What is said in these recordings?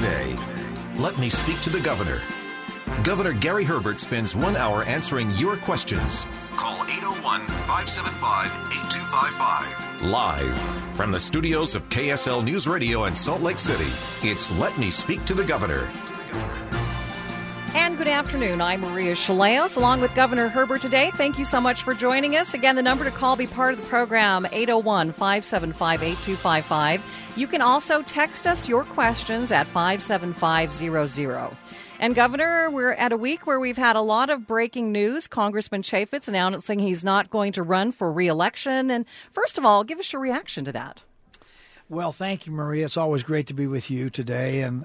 today. Let me speak to the governor. Governor Gary Herbert spends 1 hour answering your questions. Call 801-575-8255. Live from the studios of KSL News Radio in Salt Lake City, it's Let Me Speak to the Governor. And good afternoon. I'm Maria Shilaos, along with Governor Herbert today. Thank you so much for joining us. Again, the number to call, be part of the program, 801-575-8255. You can also text us your questions at 57500. And, Governor, we're at a week where we've had a lot of breaking news. Congressman Chaffetz announcing he's not going to run for re-election. And first of all, give us your reaction to that. Well, thank you, Maria. It's always great to be with you today, and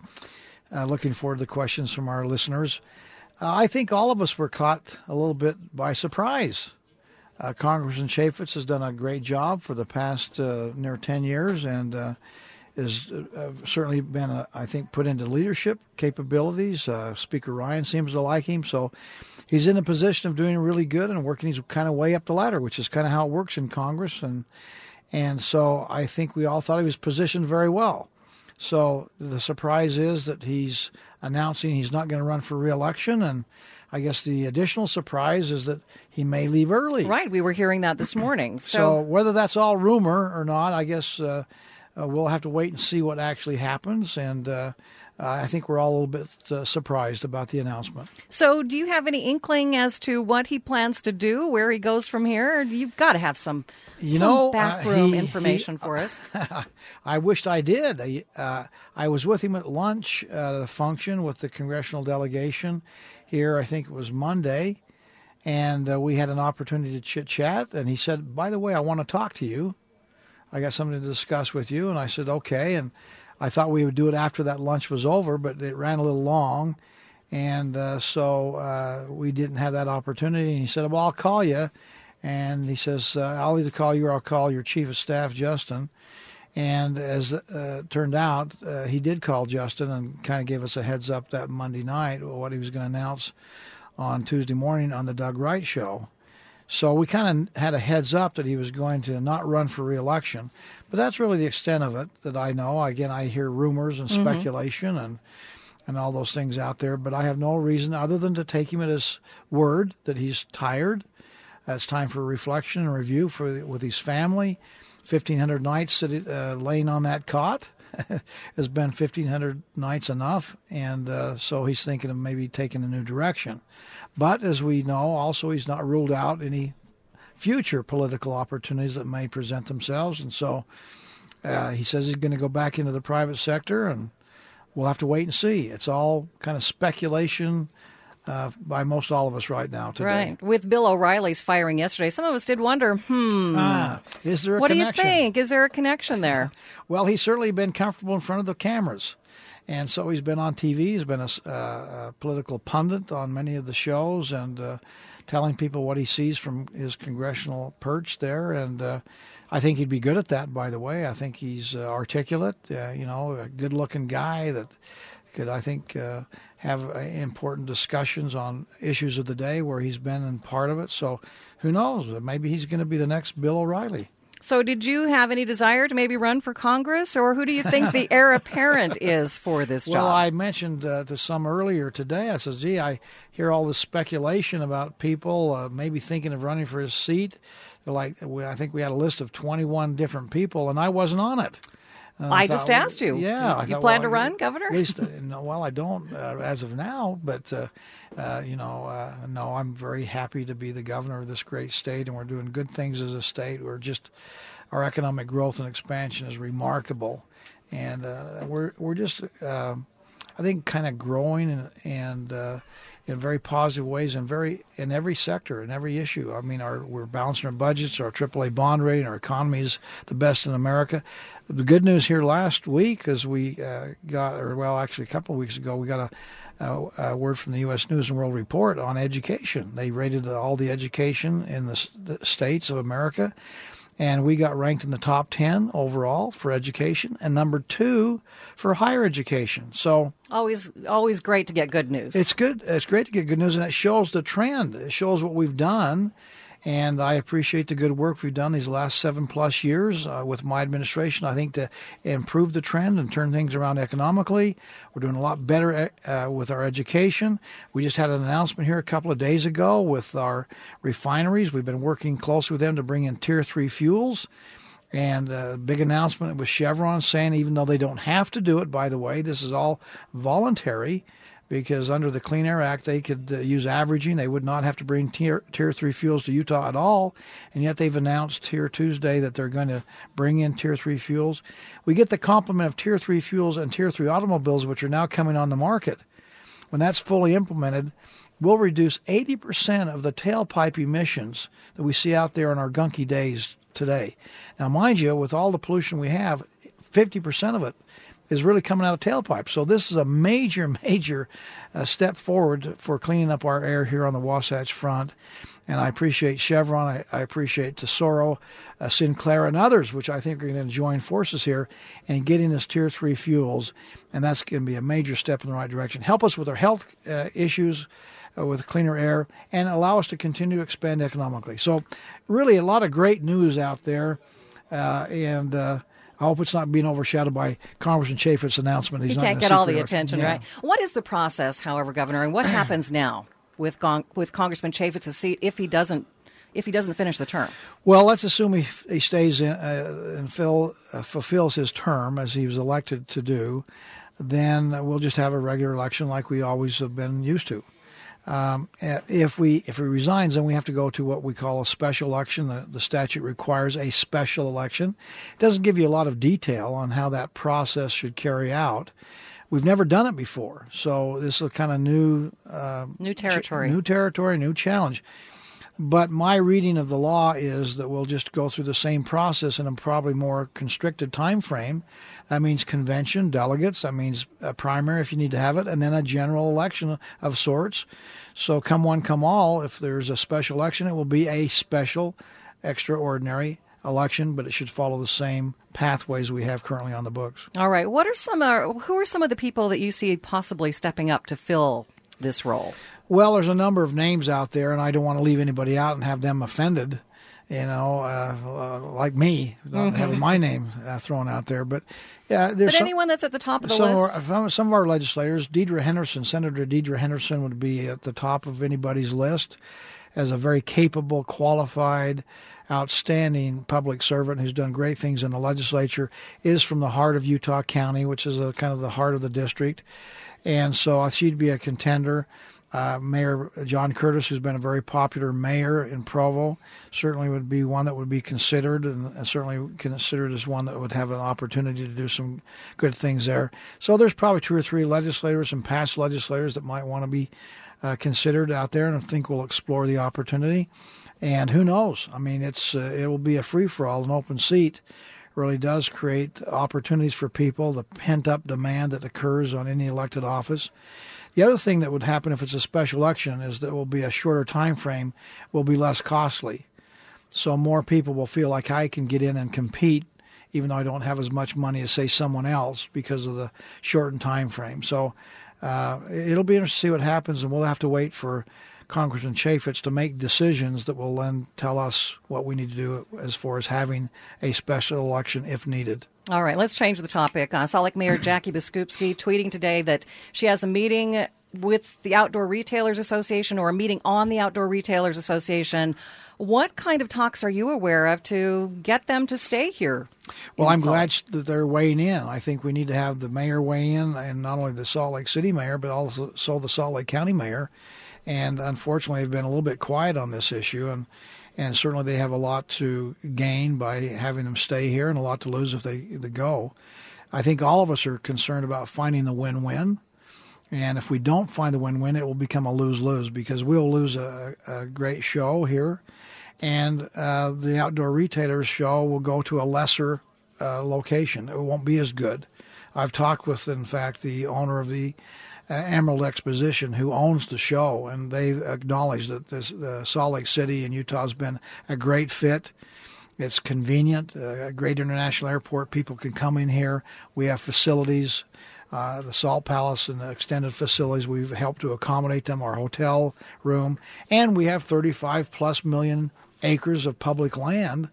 looking forward to the questions from our listeners. I think all of us were caught a little bit by surprise. Congressman Chaffetz has done a great job for the past near 10 years and has certainly been, I think, put into leadership capabilities. Speaker Ryan seems to like him. So he's in a position of doing really good and working his kind of way up the ladder, which is kind of how it works in Congress. And so I think we all thought he was positioned very well. So the surprise is that he's announcing he's not going to run for re-election, and I guess the additional surprise is that he may leave early. Right, we were hearing that this morning. So whether that's all rumor or not, I guess we'll have to wait and see what actually happens, and I think we're all a little bit surprised about the announcement. So do you have any inkling as to what he plans to do, where he goes from here? You've got to have some backroom information for us. I wished I did. I was with him at lunch at a function with the congressional delegation here, I think it was Monday, and we had an opportunity to chit-chat, and he said, by the way, I want to talk to you. I got something to discuss with you, and I said, okay, and I thought we would do it after that lunch was over, but it ran a little long, and so we didn't have that opportunity. And he said, well, I'll call you. And he says, I'll either call you or I'll call your chief of staff, Justin. And as it turned out, he did call Justin and kind of gave us a heads up that Monday night what he was going to announce on Tuesday morning on the Doug Wright Show. So we kind of had a heads up that he was going to not run for re-election. But that's really the extent of it that I know. Again, I hear rumors and speculation and all those things out there, but I have no reason other than to take him at his word that he's tired. It's time for reflection and review with his family. 1,500 nights laying on that cot has been 1,500 nights enough, and so he's thinking of maybe taking a new direction. But as we know, also he's not ruled out any future political opportunities that may present themselves, and so he says he's going to go back into the private sector, and we'll have to wait and see. It's all kind of speculation by most all of us right now today. Right. With Bill O'Reilly's firing yesterday, some of us did wonder, is there a connection? What do you think? Is there a connection there? Well, he's certainly been comfortable in front of the cameras. And so he's been on TV. He's been a political pundit on many of the shows and telling people what he sees from his congressional perch there. And I think he'd be good at that, by the way. I think he's articulate, a good-looking guy that could, I think, have important discussions on issues of the day where he's been in part of it. So who knows? Maybe he's going to be the next Bill O'Reilly. So did you have any desire to maybe run for Congress, or who do you think the heir apparent is for this job? Well, I mentioned to some earlier today, I said, gee, I hear all this speculation about people maybe thinking of running for his seat. They're like, I think we had a list of 21 different people, and I wasn't on it. I just asked you. Yeah. You plan to run, Governor? At least, well, I don't as of now, but, no, I'm very happy to be the governor of this great state, and we're doing good things as a state. Our economic growth and expansion is remarkable, and we're just, I think, kind of growing and in very positive ways in every sector, in every issue. I mean, we're balancing our budgets, our AAA bond rating, our economy is the best in America. The good news here last week is we actually a couple of weeks ago, we got a word from the U.S. News and World Report on education. They rated all the education in the states of America, and we got ranked in the top 10 overall for education and number 2 for higher education. So always great to get good news. It's good. It's great to get good news, and it shows the trend. It shows what we've done. And I appreciate the good work we've done these last 7+ years with my administration, I think, to improve the trend and turn things around economically. We're doing a lot better with our education. We just had an announcement here a couple of days ago with our refineries. We've been working closely with them to bring in Tier 3 fuels. And a big announcement with Chevron saying, even though they don't have to do it, by the way, this is all voluntary, because under the Clean Air Act, they could use averaging. They would not have to bring Tier 3 fuels to Utah at all, and yet they've announced here Tuesday that they're going to bring in Tier 3 fuels. We get the complement of Tier 3 fuels and Tier 3 automobiles, which are now coming on the market. When that's fully implemented, we'll reduce 80% of the tailpipe emissions that we see out there on our gunky days today. Now, mind you, with all the pollution we have, 50% of it is really coming out of tailpipes. So this is a major step forward for cleaning up our air here on the Wasatch Front. And I appreciate Chevron, I appreciate Tesoro, Sinclair, and others, which I think are going to join forces here and getting us Tier 3 fuels. And that's going to be a major step in the right direction. Help us with our health issues, with cleaner air, and allow us to continue to expand economically. So really a lot of great news out there. And I hope it's not being overshadowed by Congressman Chaffetz's announcement. He can't get all the attention, right? What is the process, however, Governor, and what happens now with Congressman Chaffetz's seat if he doesn't finish the term? Well, let's assume he stays in and fulfills his term as he was elected to do. Then we'll just have a regular election like we always have been used to. If he resigns, then we have to go to what we call a special election. The statute requires a special election. It doesn't give you a lot of detail on how that process should carry out. We've never done it before, so this is kind of new territory. New challenge. But my reading of the law is that we'll just go through the same process in a probably more constricted time frame. That means convention, delegates. That means a primary if you need to have it, and then a general election of sorts. So come one, come all. If there's a special election, it will be a special, extraordinary election, but it should follow the same pathways we have currently on the books. All right. Who are some of the people that you see possibly stepping up to fill this role? Well, there's a number of names out there, and I don't want to leave anybody out and have them offended, like me, not having my name thrown out there. But there's anyone that's at the top of the list? Some of our legislators, Deidre Henderson, Senator Deidre Henderson would be at the top of anybody's list as a very capable, qualified, outstanding public servant who's done great things in the legislature, is from the heart of Utah County, which is kind of the heart of the district. And so she'd be a contender. Mayor John Curtis, who's been a very popular mayor in Provo, certainly would be one that would be considered, and certainly considered as one that would have an opportunity to do some good things there. So there's probably 2 or 3 legislators and past legislators that might want to be considered out there, and I think we'll explore the opportunity. And who knows? I mean, it will be a free-for-all. An open seat really does create opportunities for people, the pent-up demand that occurs on any elected office. The other thing that would happen if it's a special election is that it will be a shorter time frame, will be less costly. So more people will feel like I can get in and compete, even though I don't have as much money as, say, someone else because of the shortened time frame. So it'll be interesting to see what happens, and we'll have to wait for Congressman Chaffetz to make decisions that will then tell us what we need to do as far as having a special election if needed. All right, let's change the topic. Salt Lake Mayor Jackie Biskupski tweeting today that she has a meeting with the Outdoor Retailers Association, or a meeting on the Outdoor Retailers Association. What kind of talks are you aware of to get them to stay here? Well, I'm glad that they're weighing in. I think we need to have the mayor weigh in, and not only the Salt Lake City mayor, but also the Salt Lake County mayor. And unfortunately, they've been a little bit quiet on this issue, and certainly they have a lot to gain by having them stay here and a lot to lose if they go. I think all of us are concerned about finding the win-win. And if we don't find the win-win, it will become a lose-lose, because we'll lose a great show here, and the Outdoor Retailers show will go to a lesser location. It won't be as good. I've talked with, in fact, the owner of the Emerald Exposition, who owns the show, and they've acknowledged that Salt Lake City in Utah has been a great fit. It's convenient, a great international airport. People can come in here. We have facilities, the Salt Palace and the extended facilities. We've helped to accommodate them, our hotel room, and we have 35+ million acres of public land,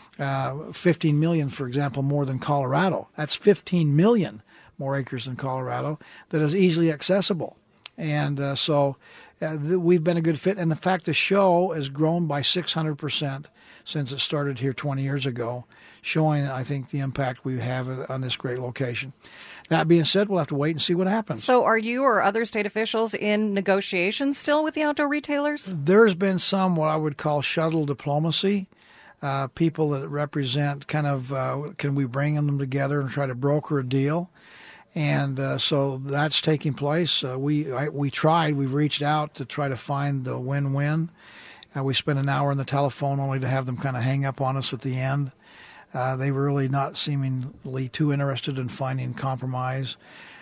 15 million, for example, more than Colorado. That's 15 million more acres than Colorado that is easily accessible. And so we've been a good fit. And the fact the show has grown by 600% since it started here 20 years ago, showing, I think, the impact we have on this great location. That being said, we'll have to wait and see what happens. So are you or other state officials in negotiations still with the outdoor retailers? There's been some what I would call shuttle diplomacy. People that represent kind of, can we bring them together and try to broker a deal? And so that's taking place. We tried. We've reached out to try to find the win-win. We spent an hour on the telephone only to have them kind of hang up on us at the end. They were really not seemingly too interested in finding compromise.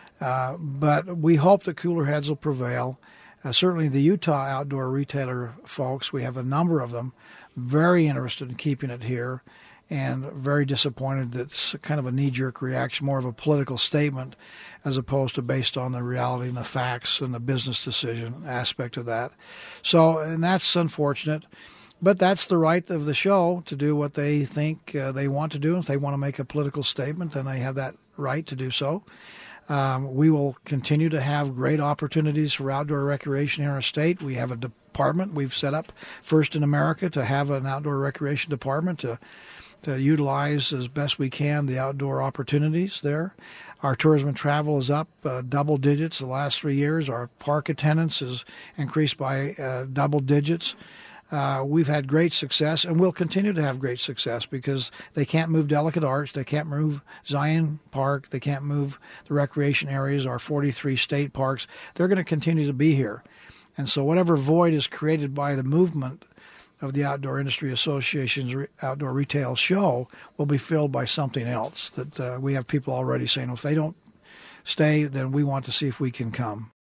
But we hope that cooler heads will prevail. Certainly the Utah outdoor retailer folks, we have a number of them, very interested in keeping it here and very disappointed that it's kind of a knee-jerk reaction, more of a political statement as opposed to based on the reality and the facts and the business decision aspect of that. So, and that's unfortunate. But that's the right of the show to do what they think they want to do. If they want to make a political statement, then they have that right to do so. We will continue to have great opportunities for outdoor recreation in our state. We have a department we've set up, first in America, to have an outdoor recreation department to utilize as best we can the outdoor opportunities there. Our tourism and travel is up double digits the last 3 years. Our park attendance is increased by double digits. We've had great success, and we'll continue to have great success because they can't move Delicate Arch, they can't move Zion Park, they can't move the recreation areas, our 43 state parks. They're going to continue to be here. And so whatever void is created by the movement of the Outdoor Industry Association's Outdoor Retail Show will be filled by something else that we have people already saying, if they don't stay, then we want to see if we can come.